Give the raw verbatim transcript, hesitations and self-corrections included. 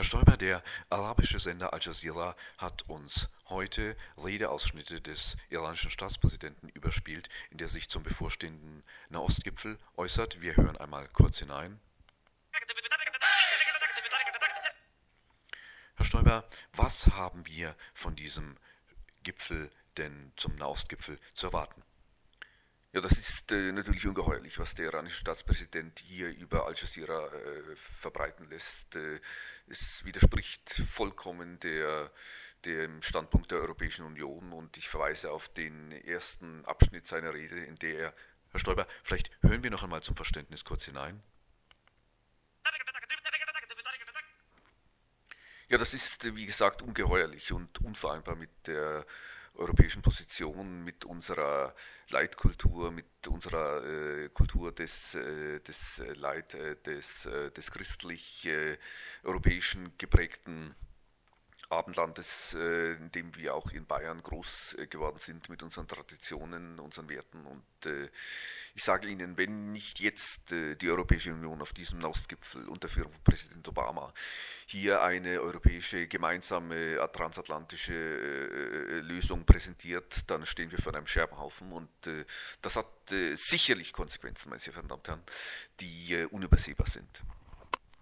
Herr Stoiber, der arabische Sender Al Jazeera hat uns heute Redeausschnitte des iranischen Staatspräsidenten überspielt, in der sich zum bevorstehenden Nahostgipfel äußert. Wir hören einmal kurz hinein. Herr Stoiber, was haben wir von diesem Gipfel denn zum Nahostgipfel zu erwarten? Ja, das ist äh, natürlich ungeheuerlich, was der iranische Staatspräsident hier über Al Jazeera äh, verbreiten lässt. Äh, es widerspricht vollkommen der, dem Standpunkt der Europäischen Union und ich verweise auf den ersten Abschnitt seiner Rede, in der er... Herr Stoiber, vielleicht hören wir noch einmal zum Verständnis kurz hinein. Ja, das ist, äh, wie gesagt, ungeheuerlich und unvereinbar mit der europäischen Position, mit unserer Leitkultur, mit unserer äh, Kultur des, äh, des äh, Leit, äh, des, äh, des christlich äh, europäischen geprägten Abendlandes, äh, in dem wir auch in Bayern groß äh, geworden sind mit unseren Traditionen, unseren Werten. Und äh, ich sage Ihnen, wenn nicht jetzt äh, die Europäische Union auf diesem Nahostgipfel unter Führung von Präsident Obama hier eine europäische gemeinsame äh, transatlantische äh, Lösung präsentiert, dann stehen wir vor einem Scherbenhaufen. Und äh, das hat äh, sicherlich Konsequenzen, meine sehr verehrten Damen und Herren, die äh, unübersehbar sind.